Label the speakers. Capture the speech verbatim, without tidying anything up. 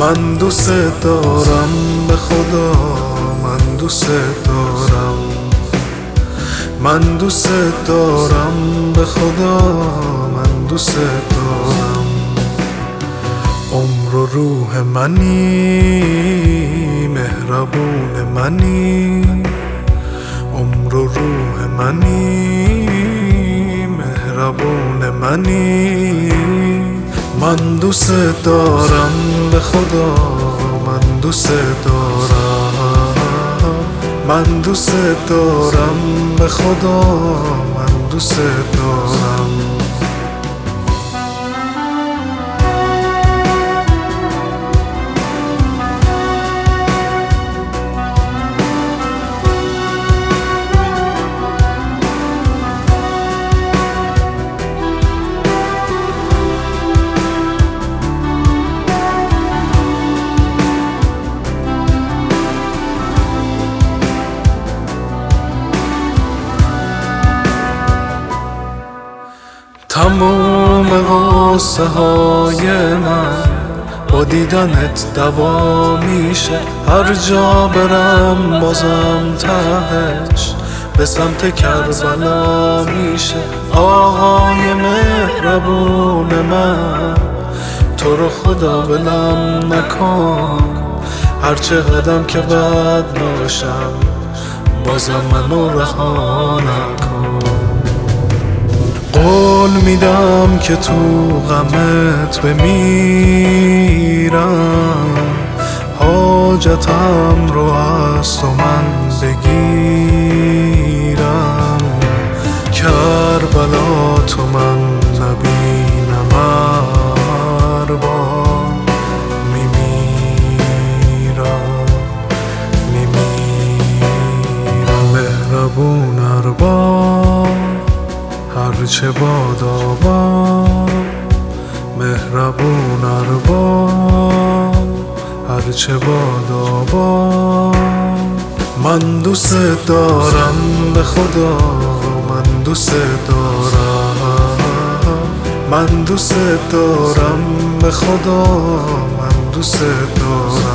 Speaker 1: من دوست دارم به خدا، من دوست دارم، من دوست دارم به خدا، من دوست دارم. عمر و روح منی، مهربون منی، عمر و روح منی، مهربون منی. من دوست دارم به خدا، من دوست دارم، من دوست دارم به خدا، من دوست دارم. تموم غصه های من با دیدنت دوا میشه، هر جا برم بازم تهش به سمت کربلا میشه. آقای مهربون من، تو رو خدا ولم نکن، هر چه قدم که بد باشم بازم منو رها نکن. قول میدم که تو غمت بمیرم، حاجتم رو از تو من بگیرم، کربلا تو من نبینم اربان، میمیرم میمیرم. مهربون اربان هرچه بادابا، مهربون ارباب هرچه بادابا. من دوست دارم به خدا، من دوست دارم، من دوست دارم به خدا، من دوست دارم.